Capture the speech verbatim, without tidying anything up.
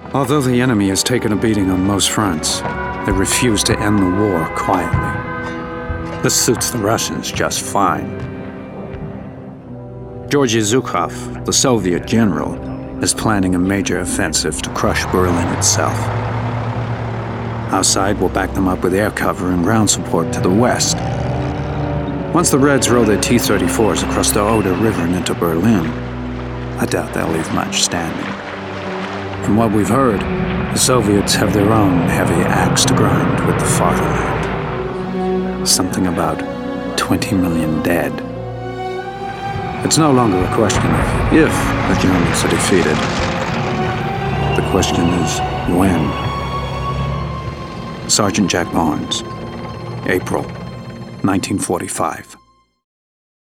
Although the enemy has taken a beating on most fronts, they refuse to end the war quietly. This suits the Russians just fine. Georgy Zhukov, the Soviet general, is planning a major offensive to crush Berlin itself. Our side will back them up with air cover and ground support to the west. Once the Reds roll their T thirty-fours across the Oder River and into Berlin, I doubt they'll leave much standing. From what we've heard, the Soviets have their own heavy axe to grind with the fatherland. Something about twenty million dead. It's no longer a question of if the Germans are defeated. The question is when. Sergeant Jack Barnes, April nineteen forty-five.